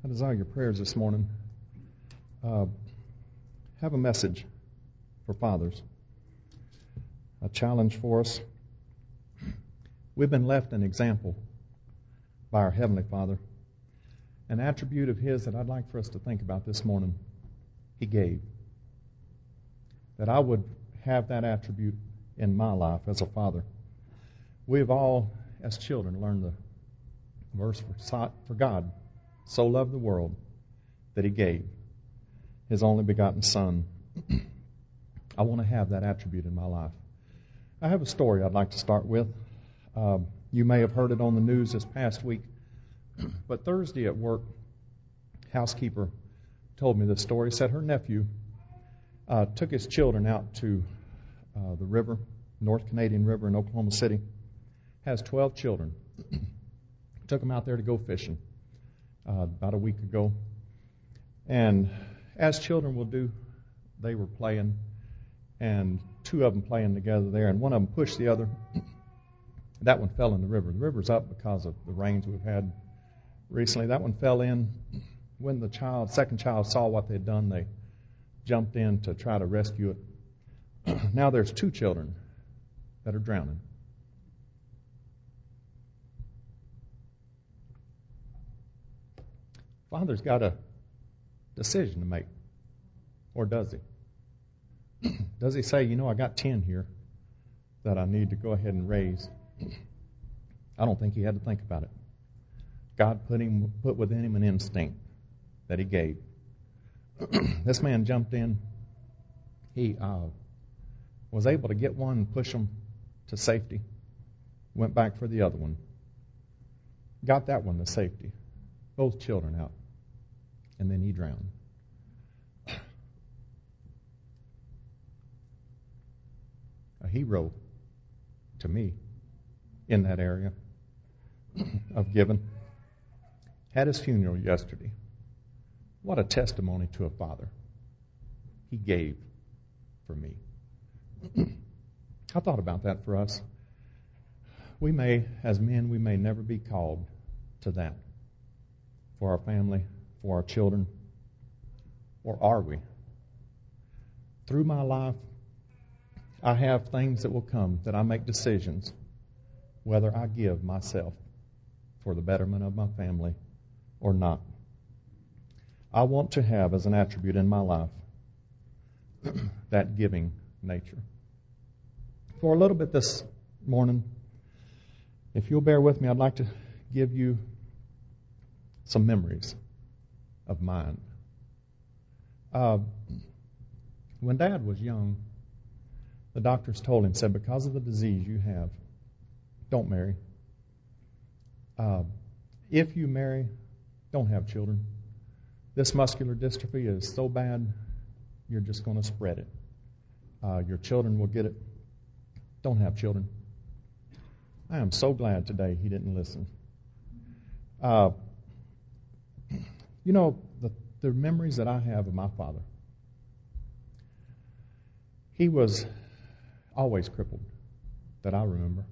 I desire your prayers this morning. Have a message for fathers, a challenge for us. We've been left an example by our Heavenly Father, an attribute of His that I'd like for us to think about this morning. He gave. That I would have that attribute in my life as a father. We've all, as children, learned the verse, for God so loved the world that He gave His only begotten Son. I want to have that attribute in my life. I have a story I'd like to start with. You may have heard it on the news this past week, but Thursday at work, housekeeper told me this story. Said her nephew took his children out to the river, North Canadian River in Oklahoma City. Has 12 children. Took them out there to go fishing about a week ago. And as children will do, they were playing, and two of them playing together there, and one of them pushed the other. That one fell in the river. The river's up because of the rains we've had recently. That one fell in. When the second child saw what they'd done, they jumped in to try to rescue it. Now there's two children that are drowning. Father's got a decision to make. Or does he? Does he say, I got 10 here that I need to go ahead and raise? I don't think he had to think about it. God put within him an instinct that he gave. This man jumped in. He was able to get one and push him to safety. Went back for the other one. Got that one to safety. Both children out. And then he drowned. A hero to me in that area of giving. Had his funeral yesterday. What a testimony to a father. He gave for me. I thought about that for us. We may, as men, we may never be called to that for our family, for our children. Or are we? Through my life, I have things that will come that I make decisions whether I give myself for the betterment of my family or not. I want to have as an attribute in my life that giving nature. For a little bit this morning, if you'll bear with me, I'd like to give you some memories of mine. When Dad was young, the doctors told him, said, because of the disease you have, don't marry. If you marry, don't have children. This muscular dystrophy is so bad, you're just going to spread it. Your children will get it. Don't have children. I am so glad today he didn't listen. The memories that I have of my father, he was always crippled, that I remember.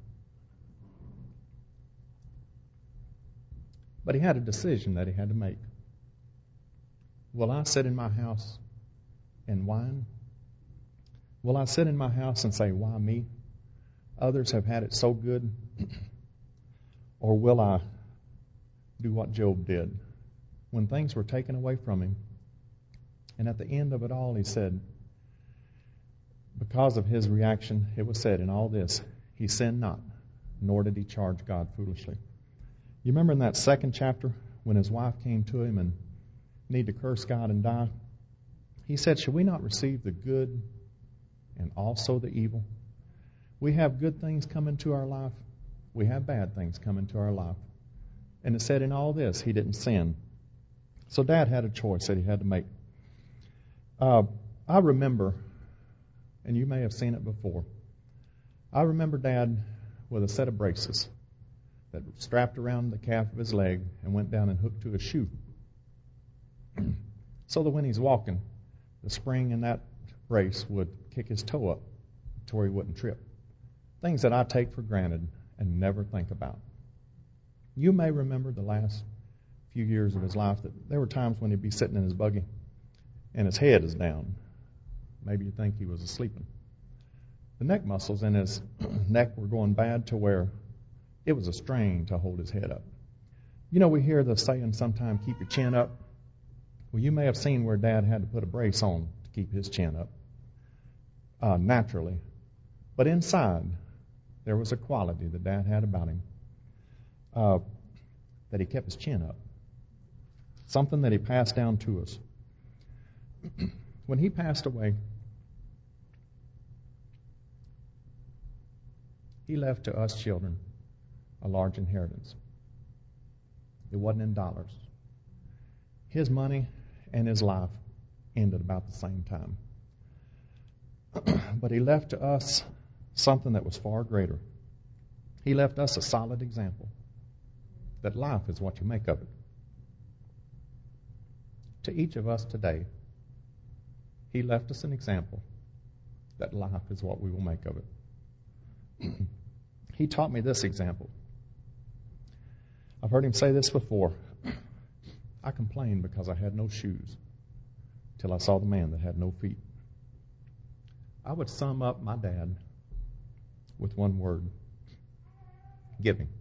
But he had a decision that he had to make. Will I sit in my house and whine? Will I sit in my house and say, why me? Others have had it so good. Or will I do what Job did? When things were taken away from him, and at the end of it all, he said, because of his reaction, it was said in all this, he sinned not, nor did he charge God foolishly. You remember in that second chapter, when his wife came to him and needed to curse God and die? He said, should we not receive the good and also the evil? We have good things come into our life. We have bad things come into our life. And it said in all this, he didn't sin. So Dad had a choice that he had to make. I remember, and you may have seen it before, I remember Dad with a set of braces that were strapped around the calf of his leg and went down and hooked to a shoe. So that when he's walking, the spring in that brace would kick his toe up to where he wouldn't trip. Things that I take for granted and never think about. You may remember the last few years of his life that there were times when he'd be sitting in his buggy and his head is down. Maybe you think he was asleep. The neck muscles in his neck were going bad to where it was a strain to hold his head up. You know, we hear the saying sometimes, keep your chin up. Well, you may have seen where Dad had to put a brace on to keep his chin up naturally. But inside, there was a quality that Dad had about him that he kept his chin up. Something that he passed down to us. When he passed away, he left to us children a large inheritance. It wasn't in dollars. His money and his life ended about the same time. But he left to us something that was far greater. He left us a solid example that life is what you make of it. To each of us today, he left us an example that life is what we will make of it. He taught me this example. I've heard him say this before. I complained because I had no shoes till I saw the man that had no feet. I would sum up my dad with one word: giving.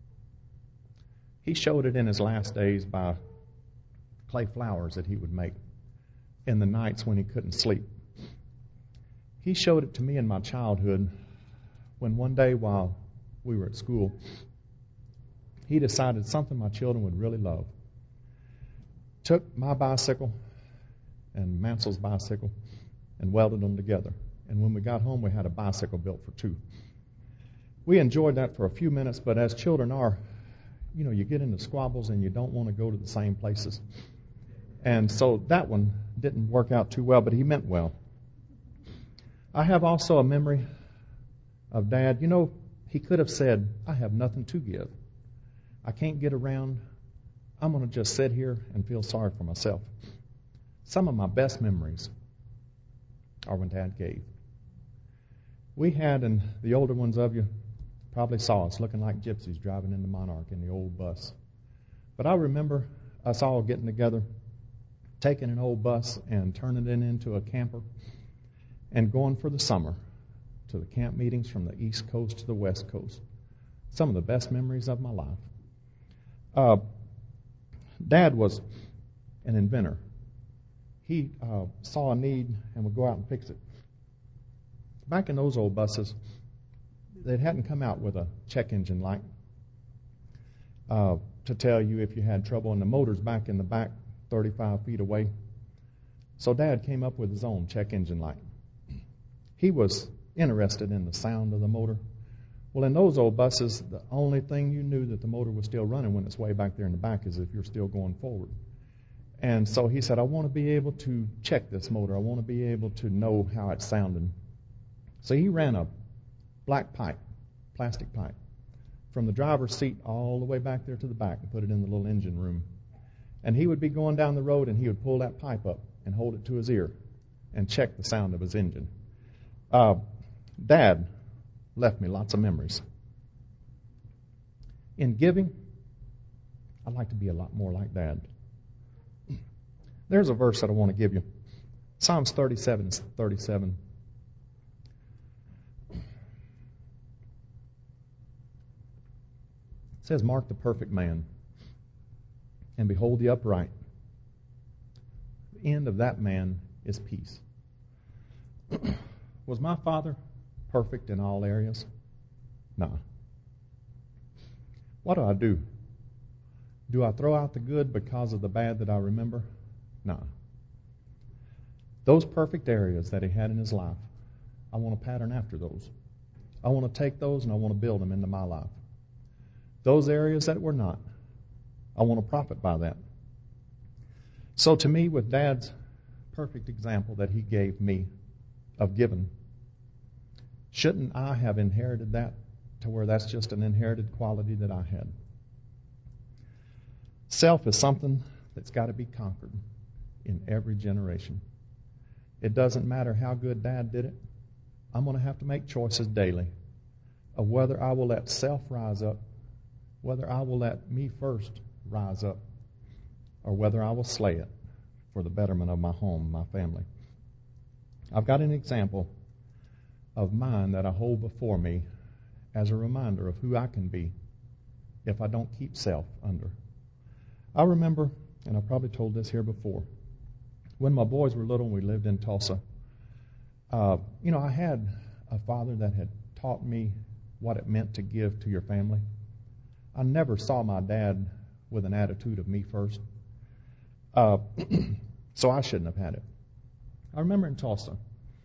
He showed it in his last days by clay flowers that he would make in the nights when he couldn't sleep. He showed it to me in my childhood when one day while we were at school, he decided something my children would really love. Took my bicycle and Mansel's bicycle and welded them together. And when we got home, we had a bicycle built for two. We enjoyed that for a few minutes, but as children are, you know, you get into squabbles and you don't want to go to the same places. And so that one didn't work out too well, but he meant well. I have also a memory of Dad. You know, he could have said, I have nothing to give. I can't get around. I'm going to just sit here and feel sorry for myself. Some of my best memories are when Dad gave. We had, and the older ones of you probably saw us looking like gypsies driving into Monarch in the old bus. But I remember us all getting together, taking an old bus and turning it into a camper and going for the summer to the camp meetings from the East Coast to the West Coast. Some of the best memories of my life. Dad was an inventor. He saw a need and would go out and fix it. Back in those old buses, they hadn't come out with a check engine light to tell you if you had trouble, and the motor's back in the back 35 feet away. So Dad came up with his own check engine light. He was interested in the sound of the motor. Well, in those old buses, the only thing you knew that the motor was still running when it's way back there in the back is if you're still going forward. And so he said, I want to be able to check this motor. I want to be able to know how it's sounding. So he ran a black pipe, plastic pipe, from the driver's seat all the way back there to the back and put it in the little engine room. And he would be going down the road and he would pull that pipe up and hold it to his ear and check the sound of his engine. Dad left me lots of memories. In giving, I'd like to be a lot more like Dad. There's a verse that I want to give you. Psalms 37:37. It says, mark the perfect man, and behold the upright. The end of that man is peace. Was my father perfect in all areas? No. What do? Do I throw out the good because of the bad that I remember? No. Those perfect areas that he had in his life, I want to pattern after those. I want to take those and I want to build them into my life. Those areas that were not, I want to profit by that. So to me, with Dad's perfect example that he gave me of giving, shouldn't I have inherited that to where that's just an inherited quality that I had? Self is something that's got to be conquered in every generation. It doesn't matter how good Dad did it. I'm going to have to make choices daily of whether I will let self rise up, whether I will let me first rise up, or whether I will slay it for the betterment of my home, my family. I've got an example of mine that I hold before me as a reminder of who I can be if I don't keep self under. I remember, and I've probably told this here before, when my boys were little and we lived in Tulsa, I had a father that had taught me what it meant to give to your family. I never saw my dad with an attitude of me first. So I shouldn't have had it. I remember in Tulsa,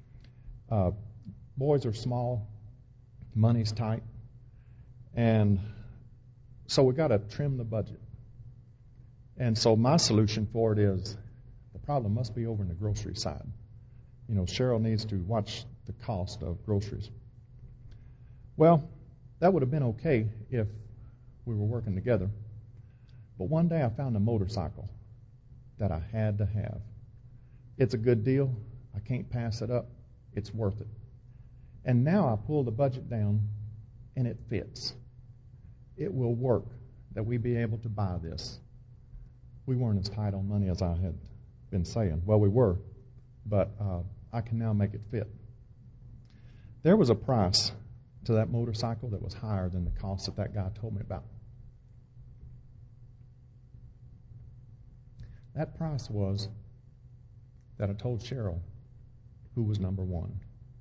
boys are small, money's tight, and so we got to trim the budget. And so my solution for it is the problem must be over in the grocery side. Cheryl needs to watch the cost of groceries. Well, that would have been okay if we were working together. But one day I found a motorcycle that I had to have. It's a good deal. I can't pass it up. It's worth it. And now I pull the budget down, and it fits. It will work that we be able to buy this. We weren't as tight on money as I had been saying. Well, we were, but I can now make it fit. There was a price to that motorcycle that was higher than the cost that guy told me about. That price was that I told Cheryl, who was number one,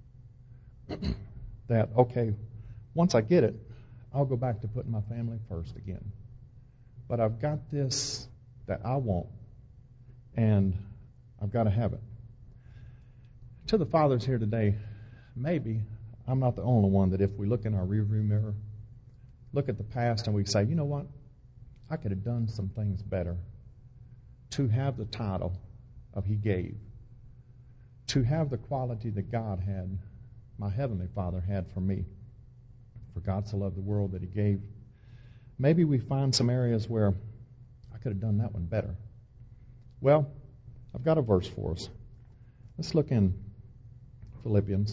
that, okay, once I get it, I'll go back to putting my family first again. But I've got this that I want, and I've got to have it. To the fathers here today, maybe I'm not the only one that if we look in our rearview mirror, look at the past and we say, you know what, I could have done some things better to have the title of He gave, to have the quality that God had, my Heavenly Father had for me. For God so loved the world that He gave. Maybe we find some areas where I could have done that one better. Well, I've got a verse for us. Let's look in Philippians.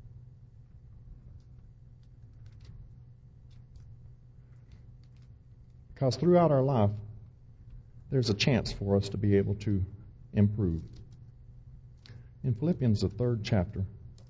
Because throughout our life, there's a chance for us to be able to improve. In Philippians, the 3rd chapter,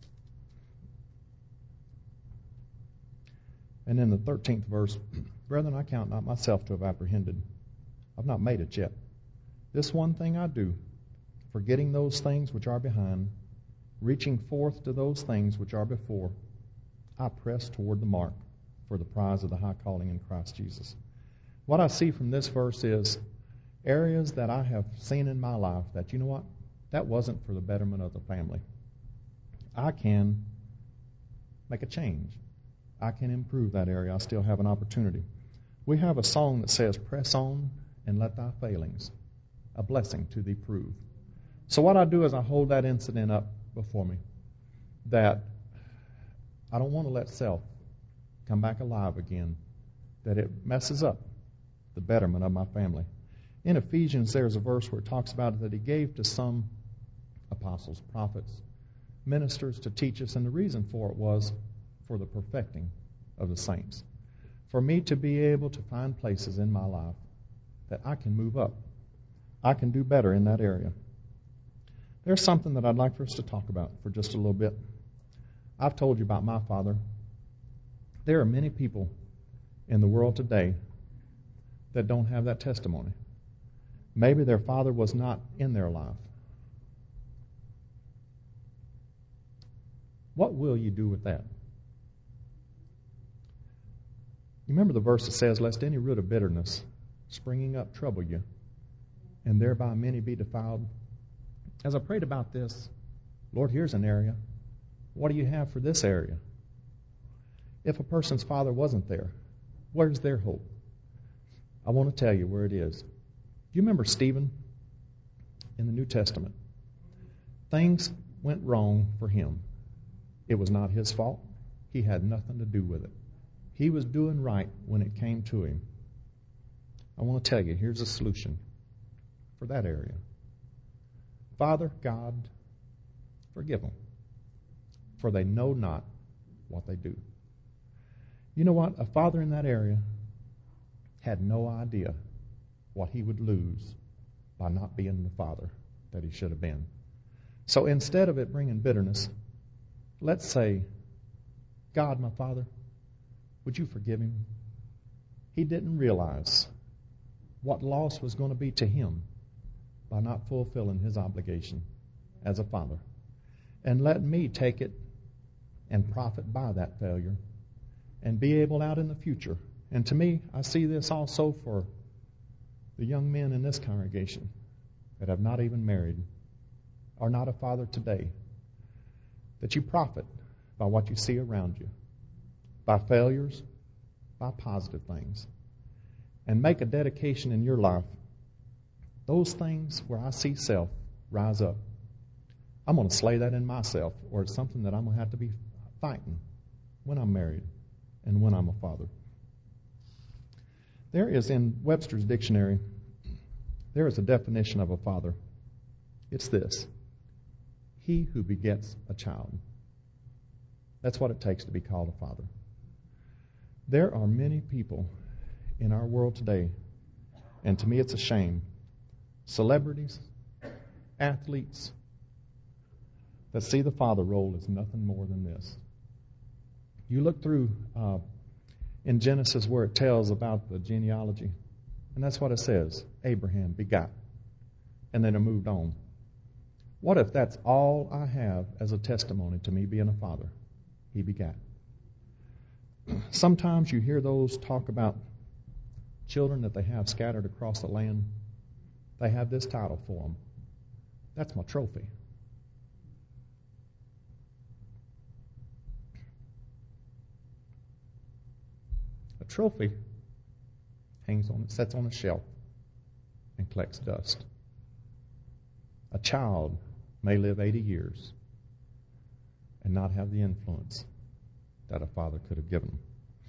and in the 13th verse, brethren, I count not myself to have apprehended. I've not made it yet. This one thing I do, forgetting those things which are behind, reaching forth to those things which are before, I press toward the mark for the prize of the high calling in Christ Jesus. What I see from this verse is areas that I have seen in my life that, you know what, that wasn't for the betterment of the family. I can make a change. I can improve that area. I still have an opportunity. We have a song that says, press on and let thy failings a blessing to thee prove. So what I do is I hold that incident up before me, that I don't want to let self come back alive again, that it messes up the betterment of my family. In Ephesians, there's a verse where it talks about it, that He gave to some apostles, prophets, ministers to teach us, and the reason for it was for the perfecting of the saints. For me to be able to find places in my life that I can move up. I can do better in that area. There's something that I'd like for us to talk about for just a little bit. I've told you about my father. There are many people in the world today that don't have that testimony. Maybe their father was not in their life. What will you do with that? You remember the verse that says, lest any root of bitterness springing up trouble you, and thereby many be defiled. As I prayed about this, Lord, here's an area. What do you have for this area? If a person's father wasn't there, where's their hope? I want to tell you where it is. Do you remember Stephen in the New Testament? Things went wrong for him. It was not his fault. He had nothing to do with it. He was doing right when it came to him. I want to tell you, here's a solution for that area. Father God, forgive them, for they know not what they do. You know what? A father in that area had no idea what he would lose by not being the father that he should have been. So instead of it bringing bitterness, let's say, God, my Father, would you forgive him? He didn't realize what loss was going to be to him by not fulfilling his obligation as a father. And let me take it and profit by that failure and be able out in the future. And to me, I see this also for the young men in this congregation that have not even married, are not a father today, that you profit by what you see around you, by failures, by positive things, and make a dedication in your life. Those things where I see self rise up, I'm going to slay that in myself, or it's something that I'm going to have to be fighting when I'm married and when I'm a father. There is, in Webster's dictionary, there is a definition of a father. It's this: he who begets a child. That's what it takes to be called a father. There are many people in our world today, and to me it's a shame, celebrities, athletes, that see the father role as nothing more than this. You look through in Genesis where it tells about the genealogy, and that's what it says: Abraham begot, and then it moved on. What if that's all I have as a testimony to me being a father? He begat. Sometimes you hear those talk about children that they have scattered across the land. They have this title for them: that's my trophy. A trophy sets on a shelf and collects dust. A child may live 80 years and not have the influence that a father could have given them.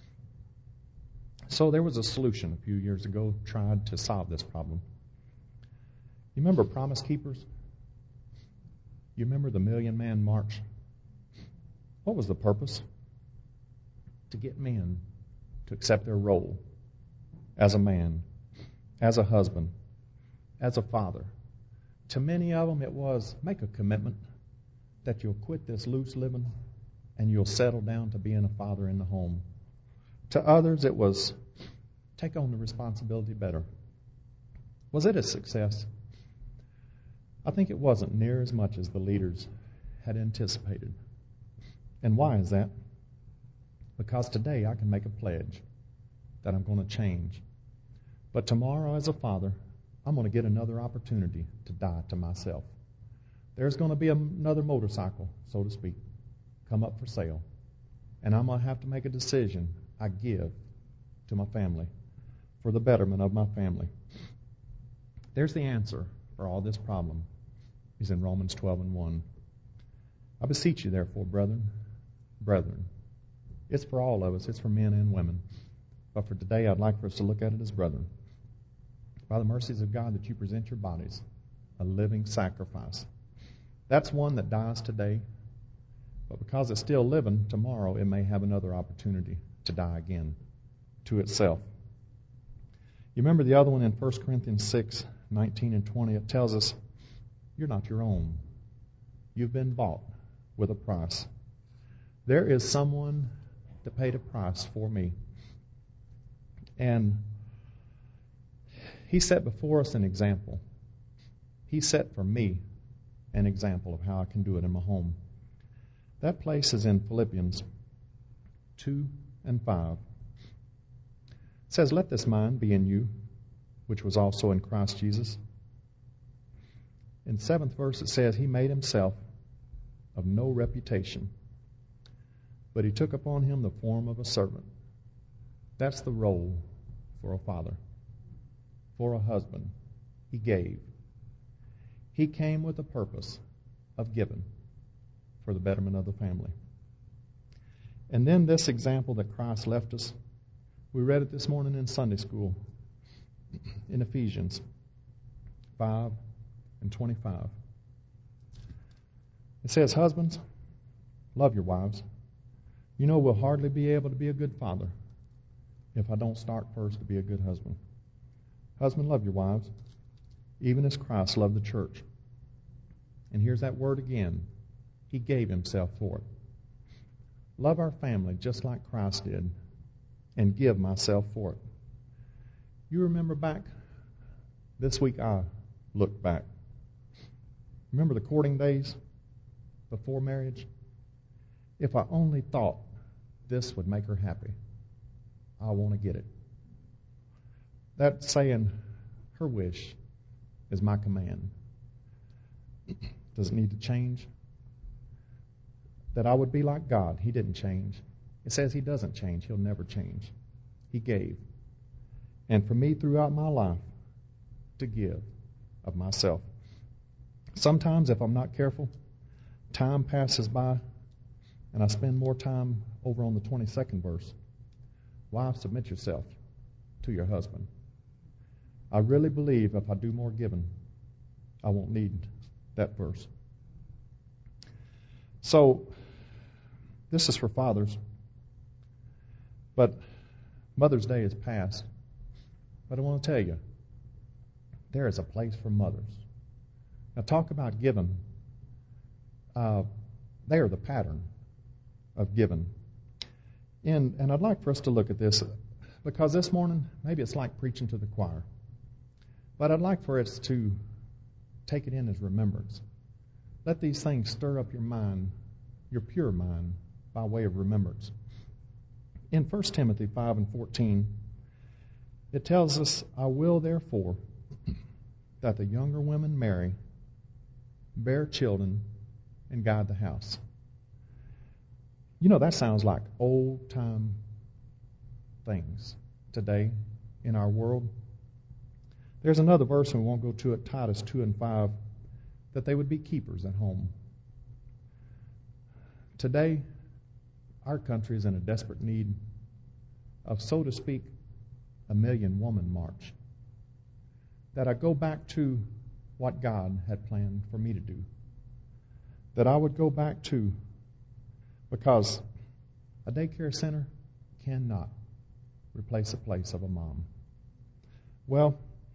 So there was a solution a few years ago tried to solve this problem. You remember Promise Keepers? You remember the Million Man March? What was the purpose? To get men to accept their role as a man, as a husband, as a father. To many of them it was, make a commitment that you'll quit this loose living and you'll settle down to being a father in the home. To others it was, take on the responsibility better. Was it a success? I think it wasn't near as much as the leaders had anticipated. And why is that? Because today I can make a pledge that I'm going to change. But tomorrow as a father, I'm going to get another opportunity to die to myself. There's going to be another motorcycle, so to speak, come up for sale. And I'm going to have to make a decision I give to my family for the betterment of my family. There's the answer for all this problem. Is in Romans 12:1. I beseech you, therefore, brethren. It's for all of us. It's for men and women. But for today, I'd like for us to look at it as brethren. By the mercies of God, that you present your bodies a living sacrifice. That's one that dies today. But because it's still living, tomorrow it may have another opportunity to die again to itself. You remember the other one in 1 Corinthians 6:19 and 20. It tells us, you're not your own. You've been bought with a price. There is someone that paid a price for me. And he set before us an example. He set for me an example of how I can do it in my home. That place is in Philippians 2:5. It says, let this mind be in you, which was also in Christ Jesus. In the 7th verse it says, he made himself of no reputation, but he took upon him the form of a servant. That's the role for a father. For a husband, he gave. He came with a purpose of giving for the betterment of the family. And then this example that Christ left us, we read it this morning in Sunday school in Ephesians 5:25. It says, husbands, love your wives. You know we'll hardly be able to be a good father if I don't start first to be a good husband. Husband, love your wives, even as Christ loved the church. And here's that word again. He gave himself for it. Love our family just like Christ did, and give myself for it. You remember back, this week I looked back. Remember the courting days before marriage? If I only thought this would make her happy, I want to get it. That saying, her wish is my command. Does it need to change? That I would be like God. He didn't change. It says He doesn't change. He'll never change. He gave. And for me throughout my life, to give of myself. Sometimes if I'm not careful, time passes by and I spend more time over on the 22nd verse. Wives, submit yourself to your husband. I really believe if I do more giving, I won't need that verse. So, this is for fathers. But Mother's Day is past. But I want to tell you, there is a place for mothers. Now, talk about giving. They are the pattern of giving. And I'd like for us to look at this, because this morning, maybe it's like preaching to the choir. But I'd like for us to take it in as remembrance. Let these things stir up your mind, your pure mind, by way of remembrance. In 1 Timothy 5:14, it tells us, I will therefore that the younger women marry, bear children, and guide the house. You know, that sounds like old-time things today in our world. There's another verse, and we won't go to it, Titus 2:5, that they would be keepers at home. Today, our country is in a desperate need of, so to speak, a million-woman march. That I go back to what God had planned for me to do. That I would go back to, because a daycare center cannot replace the place of a mom. Well,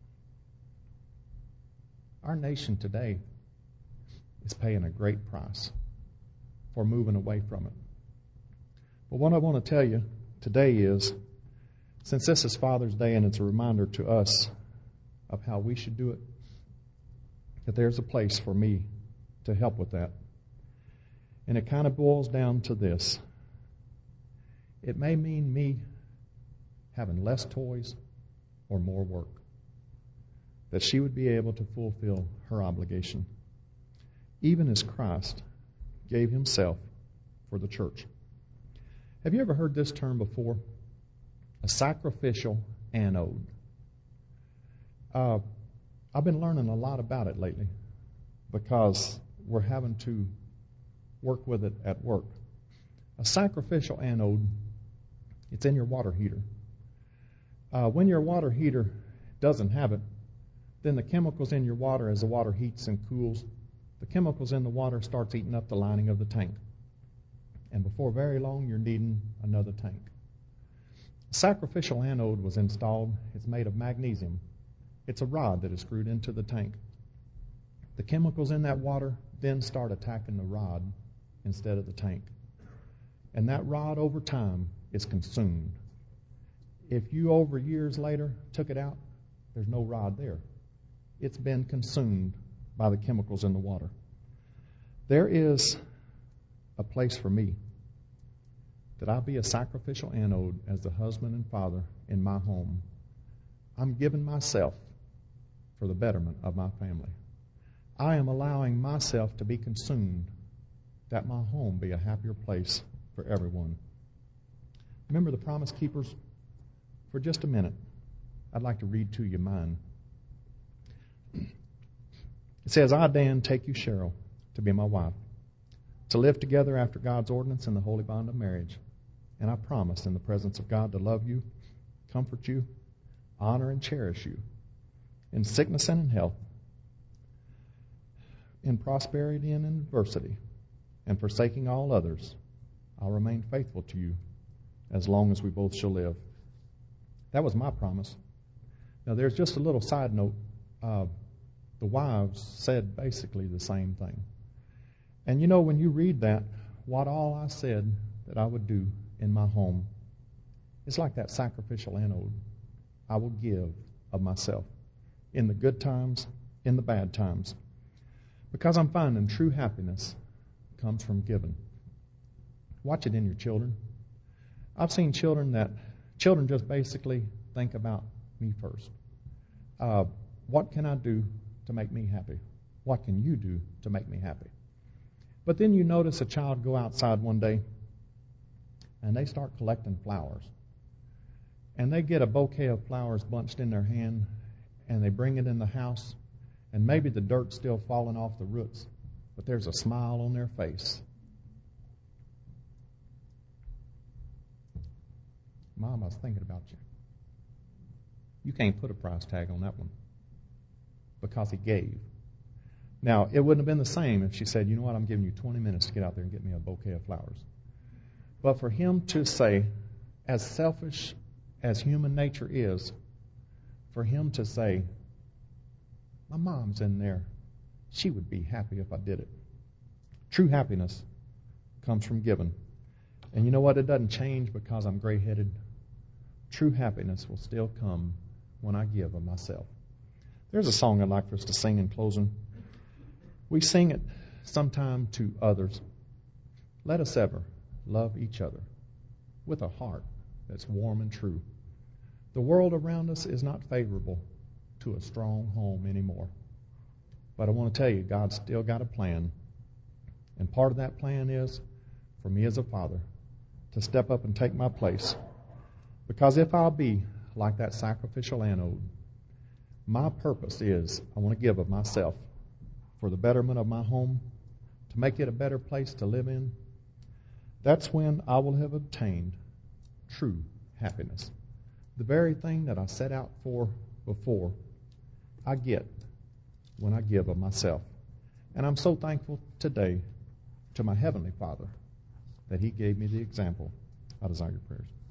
our nation today is paying a great price for moving away from it. But what I want to tell you today is, since this is Father's Day and it's a reminder to us of how we should do it, that there's a place for me to help with that. And it kind of boils down to this. It may mean me having less toys or more work, that she would be able to fulfill her obligation, even as Christ gave himself for the church. Have you ever heard this term before? A sacrificial anode. I've been learning a lot about it lately because we're having to work with it at work. A sacrificial anode, it's in your water heater. When your water heater doesn't have it, then the chemicals in your water, as the water heats and cools, the chemicals in the water starts eating up the lining of the tank. And before very long, you're needing another tank. A sacrificial anode was installed. It's made of magnesium. It's a rod that is screwed into the tank. The chemicals in that water then start attacking the rod instead of the tank. And that rod over time is consumed. If you over years later took it out, there's no rod there. It's been consumed by the chemicals in the water. There is a place for me that I be a sacrificial anode as the husband and father in my home. I'm giving myself for the betterment of my family. I am allowing myself to be consumed, that my home be a happier place for everyone. Remember the Promise Keepers? For just a minute, I'd like to read to you mine. It says, I, Dan, take you, Cheryl, to be my wife, to live together after God's ordinance in the holy bond of marriage. And I promise in the presence of God to love you, comfort you, honor and cherish you, in sickness and in health, in prosperity and in adversity, and forsaking all others, I'll remain faithful to you as long as we both shall live. That was my promise. Now, there's just a little side note. the wives said basically the same thing. And you know, when you read that, what all I said that I would do in my home, it's like that sacrificial anode. I will give of myself in the good times, in the bad times. Because I'm finding true happiness comes from giving. Watch it in your children. I've seen children just basically think about me first. What can I do to make me happy? What can you do to make me happy? But then you notice a child go outside one day and they start collecting flowers. And they get a bouquet of flowers bunched in their hand and they bring it in the house, and maybe the dirt's still falling off the roots, but there's a smile on their face. Mom, I was thinking about you. You can't put a price tag on that one because he gave. Now, it wouldn't have been the same if she said, you know what, I'm giving you 20 minutes to get out there and get me a bouquet of flowers. But for him to say, as selfish as human nature is, for him to say, my mom's in there, she would be happy if I did it. True happiness comes from giving. And you know what? It doesn't change because I'm gray-headed. True happiness will still come when I give of myself. There's a song I'd like for us to sing in closing. We sing it sometime to others. Let us ever love each other with a heart that's warm and true. The world around us is not favorable to a strong home anymore. But I want to tell you, God's still got a plan. And part of that plan is for me as a father to step up and take my place. Because if I'll be like that sacrificial anode, my purpose is I want to give of myself for the betterment of my home, to make it a better place to live in. That's when I will have obtained true happiness. The very thing that I set out for before, I get when I give of myself. And I'm so thankful today to my Heavenly Father that He gave me the example. I desire your prayers.